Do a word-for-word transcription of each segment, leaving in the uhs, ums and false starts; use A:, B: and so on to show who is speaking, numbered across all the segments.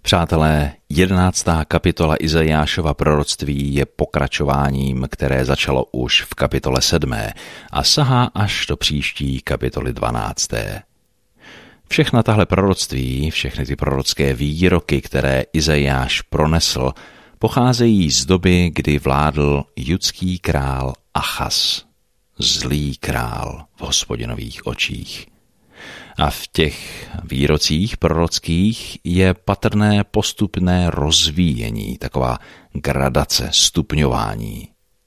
A: Přátelé, jedenáctá kapitola Izajášova proroctví je pokračováním, které začalo už v kapitole sedmé a sahá až do příští kapitoly dvanácté. Všechna tahle proroctví, všechny ty prorocké výroky, které Izajáš pronesl, pocházejí z doby, kdy vládl judský král Achaz, zlý král v Hospodinových očích. A v těch výrocích prorockých je patrné postupné rozvíjení, taková gradace, stupňování.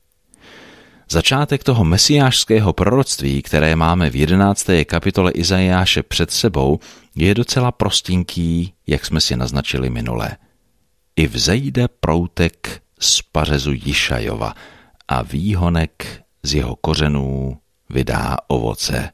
A: Začátek toho mesiášského proroctví, které máme v jedenácté kapitole Izajáše před sebou, je docela prostinký, jak jsme si naznačili minule. I vzejde proutek z pařezu Jišajova a výhonek z jeho kořenů vydá ovoce.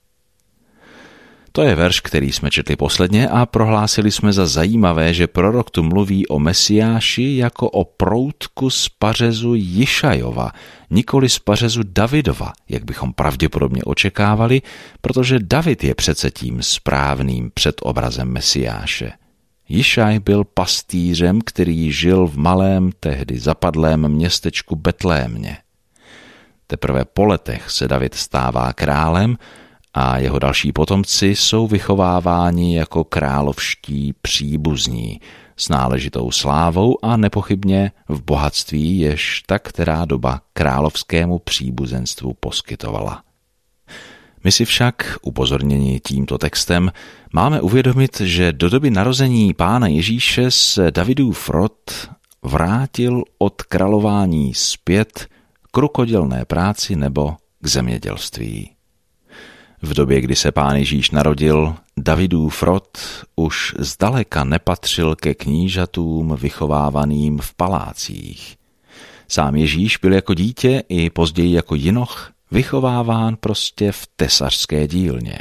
A: To je verš, který jsme četli posledně a prohlásili jsme za zajímavé, že prorok tu mluví o Mesiáši jako o proutku z pařezu Jišajova, nikoli z pařezu Davidova, jak bychom pravděpodobně očekávali, protože David je přece tím správným předobrazem Mesiáše. Jišaj byl pastýřem, který žil v malém, tehdy zapadlém městečku Betlémě. Teprve po letech se David stává králem a jeho další potomci jsou vychováváni jako královští příbuzní s náležitou slávou a nepochybně v bohatství, jež ta která doba královskému příbuzenstvu poskytovala. My si však, upozorněni tímto textem, máme uvědomit, že do doby narození Pána Ježíše se Davidův rod vrátil od králování zpět k rukodělné práci nebo k zemědělství. V době, kdy se Pán Ježíš narodil, Davidův rod už zdaleka nepatřil ke knížatům vychovávaným v palácích. Sám Ježíš byl jako dítě i později jako jinoch vychováván prostě v tesařské dílně.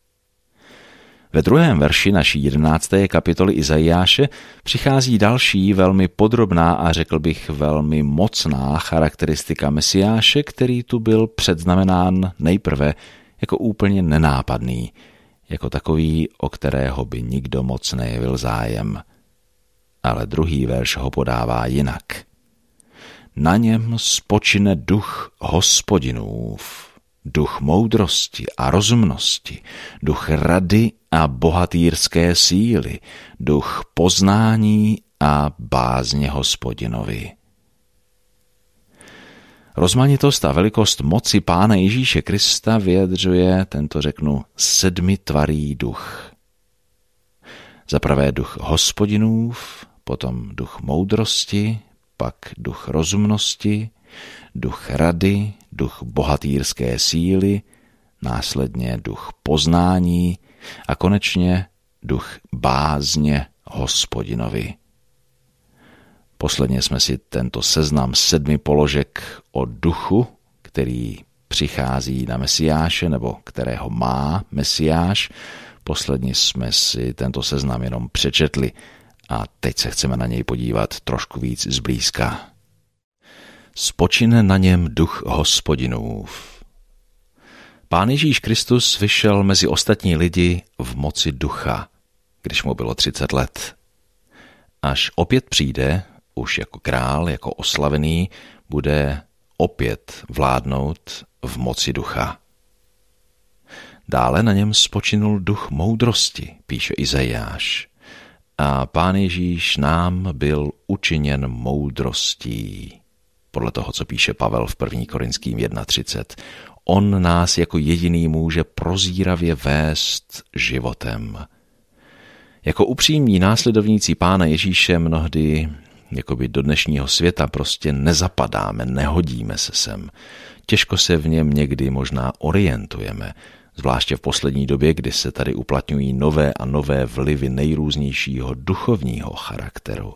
A: Ve druhém verši naší jedenácté kapitoly Izajáše přichází další velmi podrobná a řekl bych velmi mocná charakteristika Mesiáše, který tu byl předznamenán nejprve jako úplně nenápadný, jako takový, o kterého by nikdo moc nejevil zájem. Ale druhý verš ho podává jinak. Na něm spočine duch Hospodinův, duch moudrosti a rozumnosti, duch rady a bohatýrské síly, duch poznání a bázně Hospodinovi. Rozmanitost a velikost moci Pána Ježíše Krista vyjadřuje tento, řeknu, sedmitvarý duch. Za prvé duch Hospodinův, potom duch moudrosti, pak duch rozumnosti, duch rady, duch bohatýrské síly, následně duch poznání a konečně duch bázně Hospodinovi. Posledně jsme si tento seznam sedmi položek o duchu, který přichází na Mesiáše, nebo kterého má Mesiáš. Posledně jsme si tento seznam jenom přečetli a teď se chceme na něj podívat trošku víc zblízka. Spočine na něm duch Hospodinův. Pán Ježíš Kristus vyšel mezi ostatní lidi v moci ducha, když mu bylo třicet let. Až opět přijde, už jako král, jako oslavený, bude opět vládnout v moci ducha. Dále na něm spočinul duch moudrosti, píše Izajáš. A Pán Ježíš nám byl učiněn moudrostí. Podle toho, co píše Pavel v první Korinským jedna třicet. On nás jako jediný může prozíravě vést životem. Jako upřímní následovníci Pána Ježíše mnohdy jakoby do dnešního světa prostě nezapadáme, nehodíme se sem. Těžko se v něm někdy možná orientujeme, zvláště v poslední době, kdy se tady uplatňují nové a nové vlivy nejrůznějšího duchovního charakteru.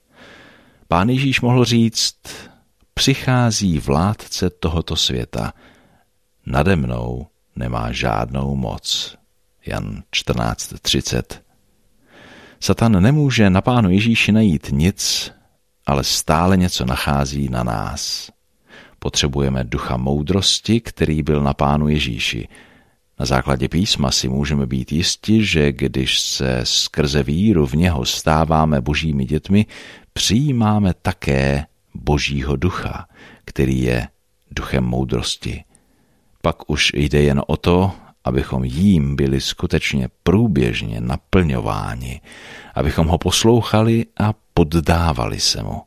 A: Pán Ježíš mohl říct, přichází vládce tohoto světa, nade mnou nemá žádnou moc. Jan čtrnáct třicet. Satan nemůže na Pánu Ježíši najít nic, ale stále něco nachází na nás. Potřebujeme ducha moudrosti, který byl na Pánu Ježíši. Na základě písma si můžeme být jisti, že když se skrze víru v něho stáváme božími dětmi, přijímáme také Božího ducha, který je duchem moudrosti. Pak už jde jen o to, abychom jím byli skutečně průběžně naplňováni, abychom ho poslouchali a poddávali se mu.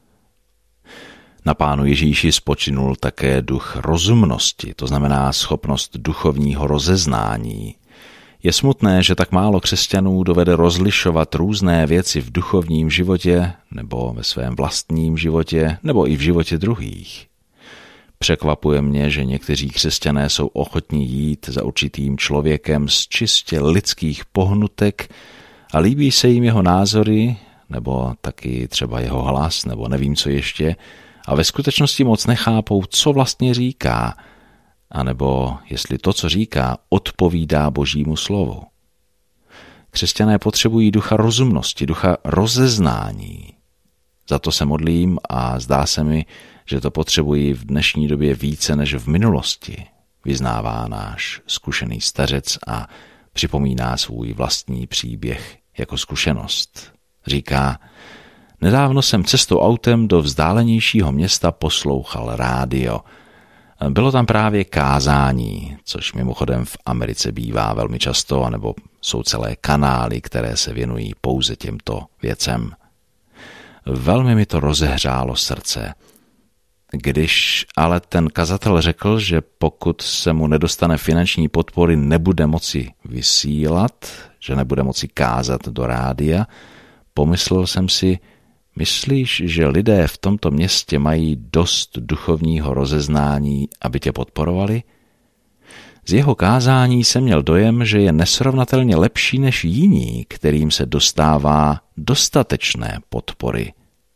A: Na Pánu Ježíši spočinul také duch rozumnosti, to znamená schopnost duchovního rozeznání. Je smutné, že tak málo křesťanů dovede rozlišovat různé věci v duchovním životě nebo ve svém vlastním životě nebo i v životě druhých. Překvapuje mě, že někteří křesťané jsou ochotní jít za určitým člověkem z čistě lidských pohnutek a líbí se jim jeho názory nebo taky třeba jeho hlas nebo nevím co ještě, a ve skutečnosti moc nechápou, co vlastně říká, anebo jestli to, co říká, odpovídá Božímu slovu. Křesťané potřebují ducha rozumnosti, ducha rozeznání. Za to se modlím a zdá se mi, že to potřebují v dnešní době více než v minulosti, vyznává náš zkušený stařec a připomíná svůj vlastní příběh jako zkušenost. Říká: nedávno jsem cestou autem do vzdálenějšího města poslouchal rádio. Bylo tam právě kázání, což mimochodem v Americe bývá velmi často, anebo jsou celé kanály, které se věnují pouze těmto věcem. Velmi mi to rozehřálo srdce. Když ale ten kazatel řekl, že pokud se mu nedostane finanční podpory, nebude moci vysílat, že nebude moci kázat do rádia, pomyslel jsem si, myslíš, že lidé v tomto městě mají dost duchovního rozeznání, aby tě podporovali? Z jeho kázání jsem měl dojem, že je nesrovnatelně lepší než jiní, kterým se dostává dostatečné podpory.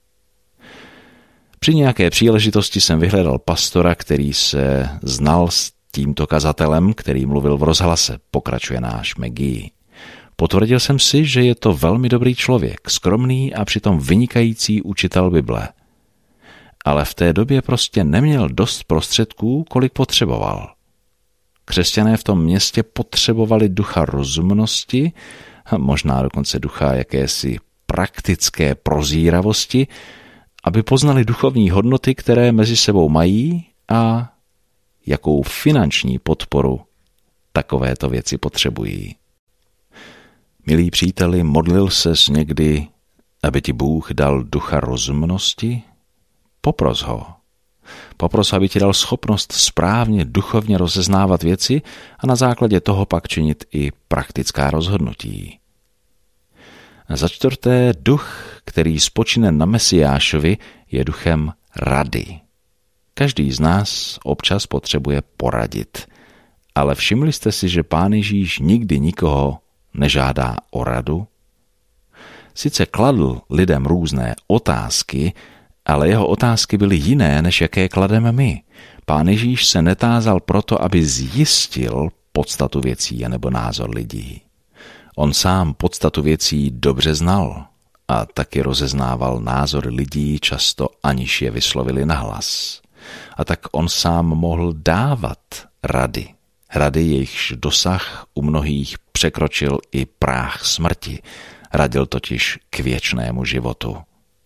A: Při nějaké příležitosti jsem vyhledal pastora, který se znal s tímto kazatelem, který mluvil v rozhlase, pokračuje náš McGee. Potvrdil jsem si, že je to velmi dobrý člověk, skromný a přitom vynikající učitel Bible. Ale v té době prostě neměl dost prostředků, kolik potřeboval. Křesťané v tom městě potřebovali ducha rozumnosti, možná dokonce ducha jakési praktické prozíravosti, aby poznali duchovní hodnoty, které mezi sebou mají a jakou finanční podporu takovéto věci potřebují. Milí příteli, modlil ses někdy, aby ti Bůh dal ducha rozumnosti? Popros ho. Popros, aby ti dal schopnost správně duchovně rozeznávat věci a na základě toho pak činit i praktická rozhodnutí. Za čtvrté, duch, který spočine na Mesiášovi, je duchem rady. Každý z nás občas potřebuje poradit, ale všimli jste si, že Pán Ježíš nikdy nikoho nežádá o radu? Sice kladl lidem různé otázky, ale jeho otázky byly jiné, než jaké klademe my. Pán Ježíš se netázal proto, aby zjistil podstatu věcí anebo názor lidí. On sám podstatu věcí dobře znal a taky rozeznával názor lidí, často aniž je vyslovili nahlas. A tak on sám mohl dávat rady. Rady, jejichž dosah u mnohých překročil i práh smrti. Radil totiž k věčnému životu.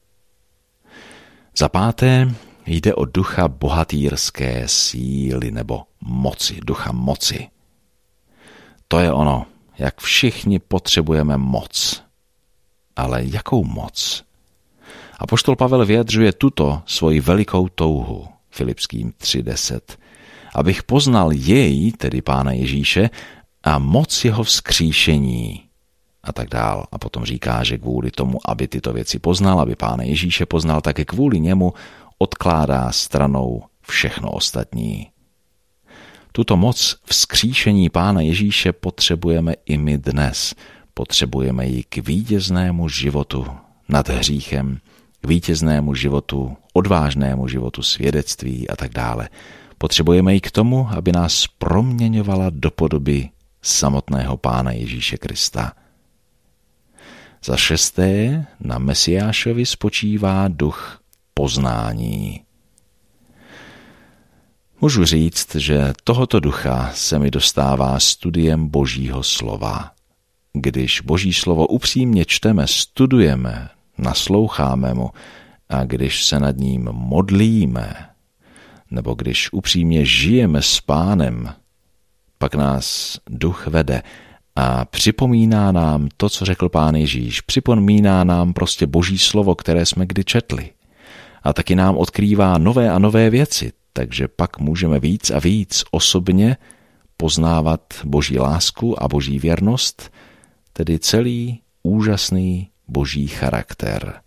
A: Za páté jde o ducha bohatýrské síly nebo moci, ducha moci. To je ono, jak všichni potřebujeme moc. Ale jakou moc? Apoštol Pavel vyjadřuje tuto svoji velikou touhu, Filipským tři deset. Abych poznal jej, tedy Pána Ježíše, a moc jeho vzkříšení a tak dál. A potom říká, že kvůli tomu, aby tyto věci poznal, aby Pána Ježíše poznal, tak i kvůli němu odkládá stranou všechno ostatní. Tuto moc vzkříšení Pána Ježíše potřebujeme i my dnes. Potřebujeme ji k vítěznému životu nad hříchem, k vítěznému životu, odvážnému životu, svědectví a tak dále. Potřebujeme ji k tomu, aby nás proměňovala do podoby samotného Pána Ježíše Krista. Za šesté, na Mesiášovi spočívá duch poznání. Můžu říct, že tohoto ducha se mi dostává studiem Božího slova. Když Boží slovo upřímně čteme, studujeme, nasloucháme mu a když se nad ním modlíme, nebo když upřímně žijeme s Pánem, pak nás duch vede a připomíná nám to, co řekl Pán Ježíš. Připomíná nám prostě Boží slovo, které jsme kdy četli. A taky nám odkrývá nové a nové věci, takže pak můžeme víc a víc osobně poznávat Boží lásku a Boží věrnost, tedy celý úžasný Boží charakter.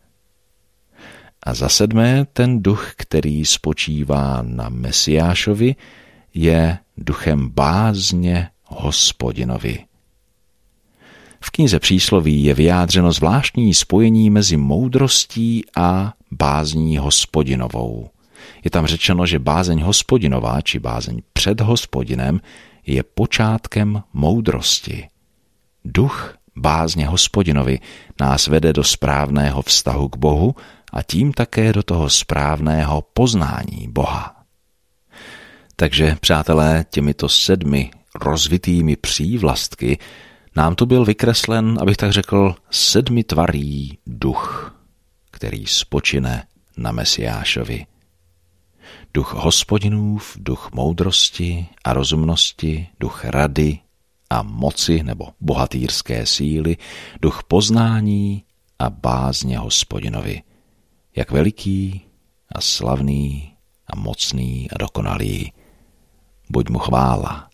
A: A za sedmé, ten duch, který spočívá na Mesiášovi, je duchem bázně Hospodinovi. V knize Přísloví je vyjádřeno zvláštní spojení mezi moudrostí a bázní Hospodinovou. Je tam řečeno, že bázeň Hospodinová, či bázeň před Hospodinem, je počátkem moudrosti. Duch bázně Hospodinovi nás vede do správného vztahu k Bohu a tím také do toho správného poznání Boha. Takže, přátelé, těmito sedmi rozvitými přívlastky nám tu byl vykreslen, abych tak řekl, sedmitvarý duch, který spočine na Mesiášovi. Duch Hospodinův, duch moudrosti a rozumnosti, duch rady a moci nebo bohatýrské síly, duch poznání a bázně Hospodinovi. Jak veliký a slavný a mocný a dokonalý. Buď mu chvála.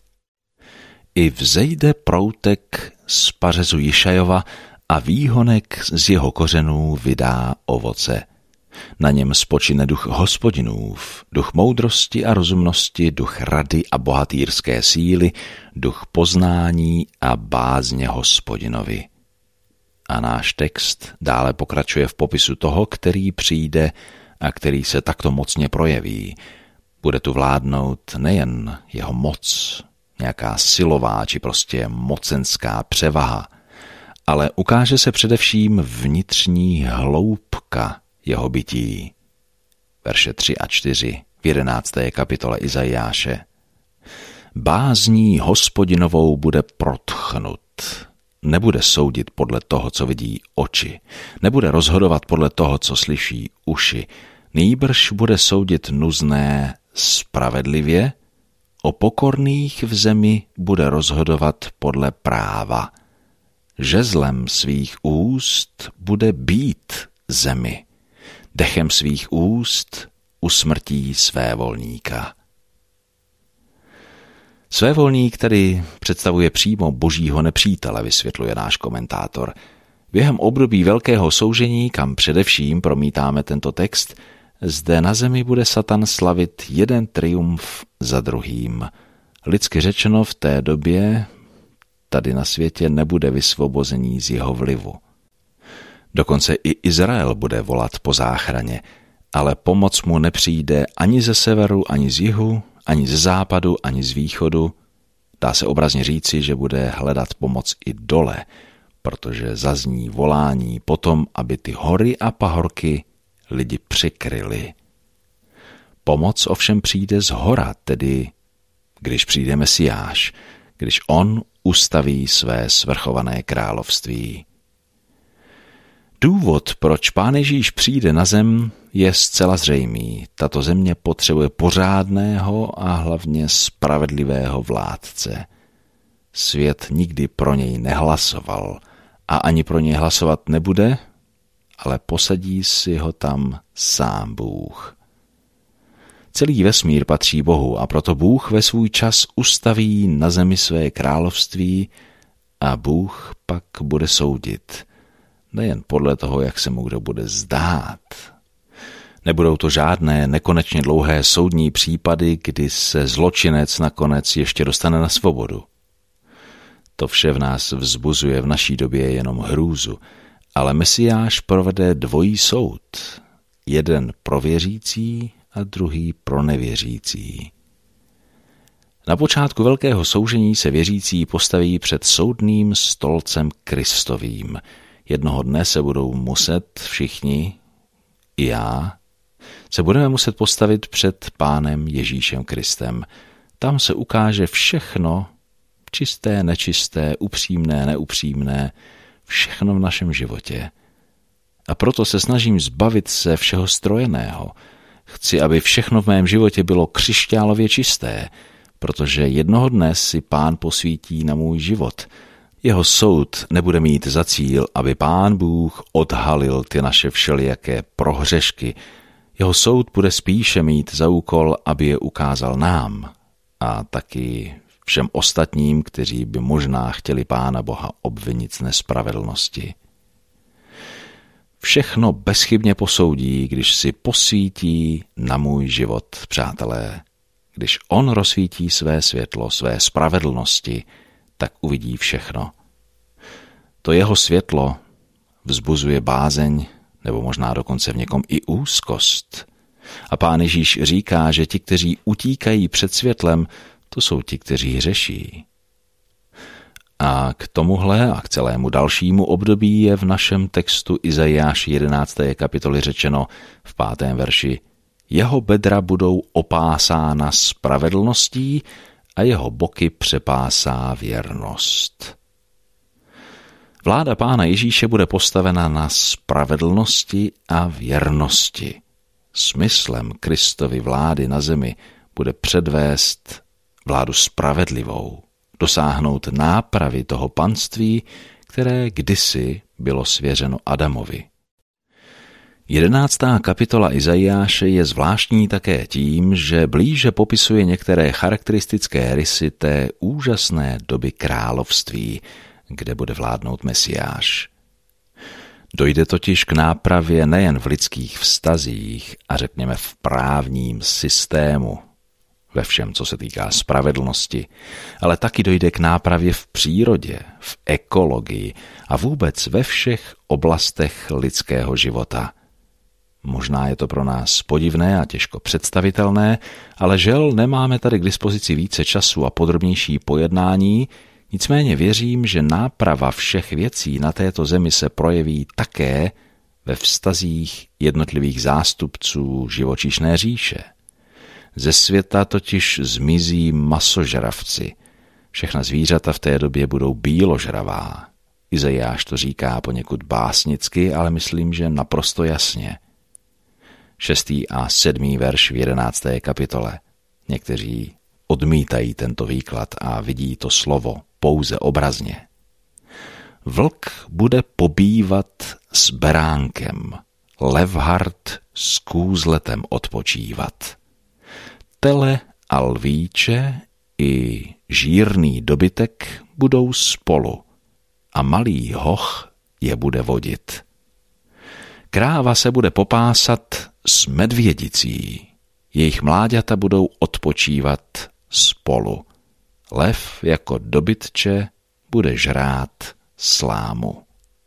A: I vzejde proutek z pařezu Jišajova a výhonek z jeho kořenů vydá ovoce. Na něm spočine duch Hospodinův, duch moudrosti a rozumnosti, duch rady a bohatýrské síly, duch poznání a bázně Hospodinovi. A náš text dále pokračuje v popisu toho, který přijde a který se takto mocně projeví. Bude tu vládnout nejen jeho moc, nějaká silová či prostě mocenská převaha, ale ukáže se především vnitřní hloubka jeho bytí. Verše tři a čtyři v jedenácté kapitole Izajáše. Bázní Hospodinovou bude protchnut. Nebude soudit podle toho, co vidí oči. Nebude rozhodovat podle toho, co slyší uši. Nýbrž bude soudit nuzné spravedlivě, o pokorných v zemi bude rozhodovat podle práva. Žezlem svých úst bude bít zemi. Dechem svých úst usmrtí svévolníka. Svévolník tedy představuje přímo božího nepřítele, vysvětluje náš komentátor. Během období velkého soužení, kam především promítáme tento text, zde na zemi bude Satan slavit jeden triumf za druhým. Lidsky řečeno, v té době tady na světě nebude vysvobození z jeho vlivu. Dokonce i Izrael bude volat po záchraně, ale pomoc mu nepřijde ani ze severu, ani z jihu, ani ze západu, ani z východu. Dá se obrazně říci, že bude hledat pomoc i dole, protože zazní volání potom, aby ty hory a pahorky lidi přikryli. Pomoc ovšem přijde z hora, tedy když přijde Mesiáš, když on ustaví své svrchované království. Důvod, proč Pán Ježíš přijde na zem, je zcela zřejmý. Tato země potřebuje pořádného a hlavně spravedlivého vládce. Svět nikdy pro něj nehlasoval a ani pro něj hlasovat nebude, ale posadí si ho tam sám Bůh. Celý vesmír patří Bohu a proto Bůh ve svůj čas ustaví na zemi své království a Bůh pak bude soudit. Nejen podle toho, jak se mu kdo bude zdát. Nebudou to žádné nekonečně dlouhé soudní případy, kdy se zločinec nakonec ještě dostane na svobodu. To vše v nás vzbuzuje v naší době jenom hrůzu, ale Mesiáš provede dvojí soud. Jeden pro věřící a druhý pro nevěřící. Na počátku velkého soužení se věřící postaví před soudným stolcem Kristovým. Jednoho dne se budou muset všichni, i já, se budeme muset postavit před Pánem Ježíšem Kristem. Tam se ukáže všechno, čisté, nečisté, upřímné, neupřímné, všechno v našem životě. A proto se snažím zbavit se všeho strojeného. Chci, aby všechno v mém životě bylo křišťálově čisté, protože jednoho dne si Pán posvítí na můj život. Jeho soud nebude mít za cíl, aby Pán Bůh odhalil ty naše všelijaké prohřešky. Jeho soud bude spíše mít za úkol, aby je ukázal nám a taky všem ostatním, kteří by možná chtěli Pána Boha obvinit z nespravedlnosti. Všechno bezchybně posoudí, když si posvítí na můj život, přátelé. Když on rozsvítí své světlo, své spravedlnosti, tak uvidí všechno. To jeho světlo vzbuzuje bázeň, nebo možná dokonce v někom i úzkost. A Pán Ježíš říká, že ti, kteří utíkají před světlem, to jsou ti, kteří hřeší. A k tomuhle a k celému dalšímu období je v našem textu Izajáš jedenácté kapitoly řečeno v pátém verši: jeho bedra budou opásána spravedlností a jeho boky přepásá věrnost. Vláda Pána Ježíše bude postavena na spravedlnosti a věrnosti. Smyslem Kristovy vlády na zemi bude předvést vládu spravedlivou, dosáhnout nápravy toho panství, které kdysi bylo svěřeno Adamovi. Jedenáctá kapitola Izajáše je zvláštní také tím, že blíže popisuje některé charakteristické rysy té úžasné doby království, kde bude vládnout Mesiáš. Dojde totiž k nápravě nejen v lidských vztazích a řekněme v právním systému, ve všem, co se týká spravedlnosti, ale taky dojde k nápravě v přírodě, v ekologii a vůbec ve všech oblastech lidského života. Možná je to pro nás podivné a těžko představitelné, ale žel nemáme tady k dispozici více času a podrobnější pojednání, nicméně věřím, že náprava všech věcí na této zemi se projeví také ve vztazích jednotlivých zástupců živočišné říše. Ze světa totiž zmizí masožravci. Všechna zvířata v té době budou bíložravá. Izajáš to říká poněkud básnicky, ale myslím, že naprosto jasně. Šestý a sedmý verš v jedenácté kapitole. Někteří odmítají tento výklad a vidí to slovo pouze obrazně. Vlk bude pobývat s beránkem, levhart s kůzletem odpočívat. Tele a lvíče i žírný dobytek budou spolu a malý hoch je bude vodit. Kráva se bude popásat s medvědicí, jejich mláďata budou odpočívat spolu. Lev jako dobytče bude žrát slámu.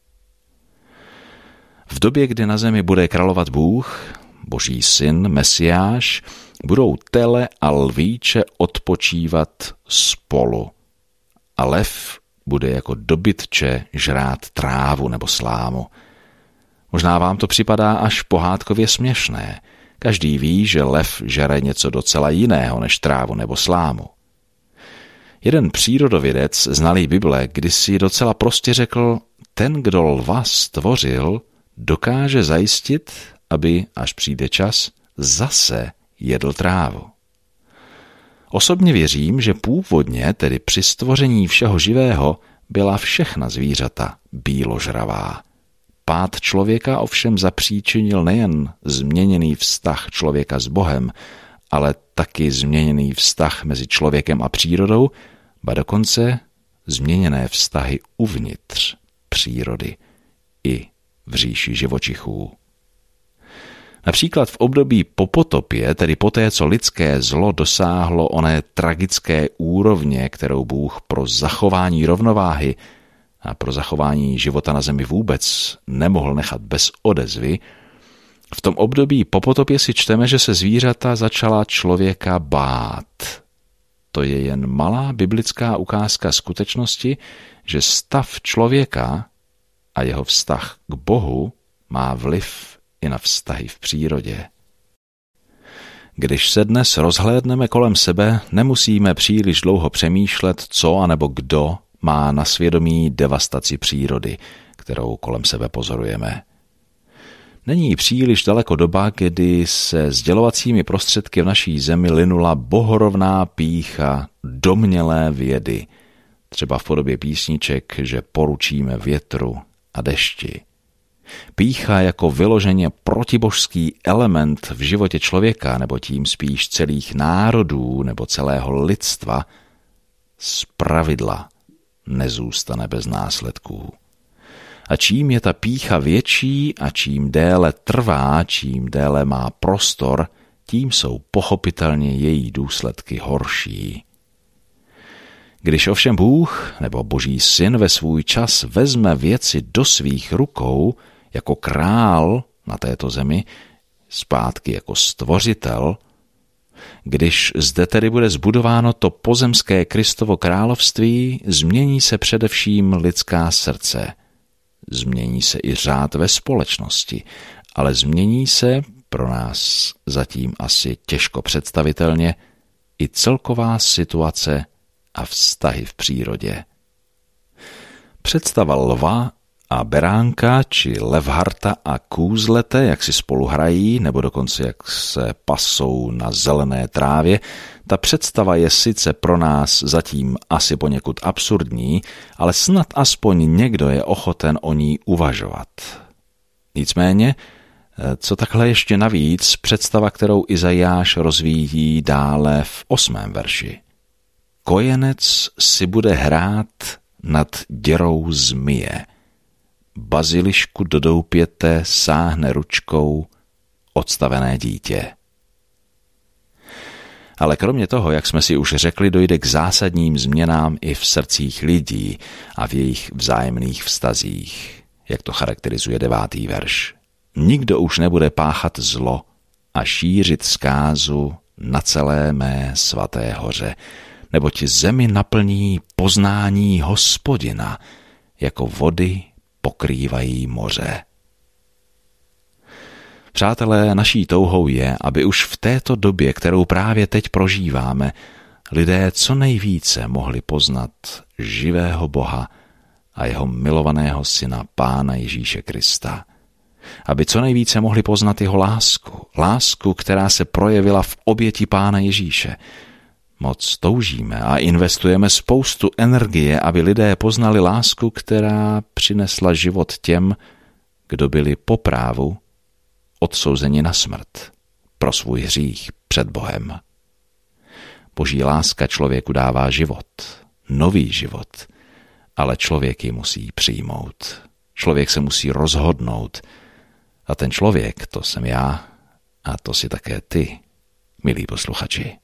A: V době, kdy na zemi bude královat Bůh, Boží syn, Mesiáš, budou tele a lvíče odpočívat spolu. A lev bude jako dobytče žrát trávu nebo slámu. Možná vám to připadá až pohádkově směšné. Každý ví, že lev žere něco docela jiného než trávu nebo slámu. Jeden přírodovědec, znalý Bible, kdysi docela prostě řekl, ten, kdo lva stvořil, dokáže zajistit, aby, až přijde čas, zase jedl trávu. Osobně věřím, že původně, tedy při stvoření všeho živého, byla všechna zvířata bíložravá. Pád člověka ovšem zapříčinil nejen změněný vztah člověka s Bohem, ale taky změněný vztah mezi člověkem a přírodou, ba dokonce změněné vztahy uvnitř přírody i v říši živočichů. Například v období po potopě, tedy poté, co lidské zlo dosáhlo oné tragické úrovně, kterou Bůh pro zachování rovnováhy a pro zachování života na zemi vůbec nemohl nechat bez odezvy, v tom období po potopě si čteme, že se zvířata začala člověka bát. To je jen malá biblická ukázka skutečnosti, že stav člověka a jeho vztah k Bohu má vliv i na vztahy v přírodě. Když se dnes rozhlédneme kolem sebe, nemusíme příliš dlouho přemýšlet, co anebo kdo má na svědomí devastaci přírody, kterou kolem sebe pozorujeme. Není příliš daleko doba, kdy se sdělovacími prostředky v naší zemi linula bohorovná pýcha domnělé vědy, třeba v podobě písniček, že poručíme větru a dešti. Pýcha jako vyloženě protibožský element v životě člověka, nebo tím spíš celých národů nebo celého lidstva, zpravidla nezůstane bez následků. A čím je ta pýcha větší a čím déle trvá, čím déle má prostor, tím jsou pochopitelně její důsledky horší. Když ovšem Bůh nebo Boží syn ve svůj čas vezme věci do svých rukou jako král na této zemi, zpátky jako stvořitel, když zde tedy bude zbudováno to pozemské Kristovo království, změní se především lidská srdce. Změní se i řád ve společnosti, ale změní se, pro nás zatím asi těžko představitelně, i celková situace a vztahy v přírodě. Představa lva a beránka, či levharta a kůzlete, jak si spolu hrají, nebo dokonce jak se pasou na zelené trávě, ta představa je sice pro nás zatím asi poněkud absurdní, ale snad aspoň někdo je ochoten o ní uvažovat. Nicméně, co takhle ještě navíc, představa, kterou Izajáš rozvíjí dále v osmém verši. Kojenec si bude hrát nad děrou zmije. Bazilišku do doupěte sáhne ručkou odstavené dítě. Ale kromě toho, jak jsme si už řekli, dojde k zásadním změnám i v srdcích lidí a v jejich vzájemných vztazích, jak to charakterizuje devátý verš. Nikdo už nebude páchat zlo a šířit zkázu na celé mé svaté hoře, neboť zemi naplní poznání Hospodina, jako vody pokrývají moře. Přátelé, naší touhou je, aby už v této době, kterou právě teď prožíváme, lidé co nejvíce mohli poznat živého Boha a jeho milovaného syna Pána Ježíše Krista. Aby co nejvíce mohli poznat jeho lásku, lásku, která se projevila v oběti Pána Ježíše. Moc toužíme a investujeme spoustu energie, aby lidé poznali lásku, která přinesla život těm, kdo byli po právu odsouzeni na smrt pro svůj hřích před Bohem. Boží láska člověku dává život, nový život, ale člověk ji musí přijmout. Člověk se musí rozhodnout a ten člověk, to jsem já a to si také ty, milí posluchači.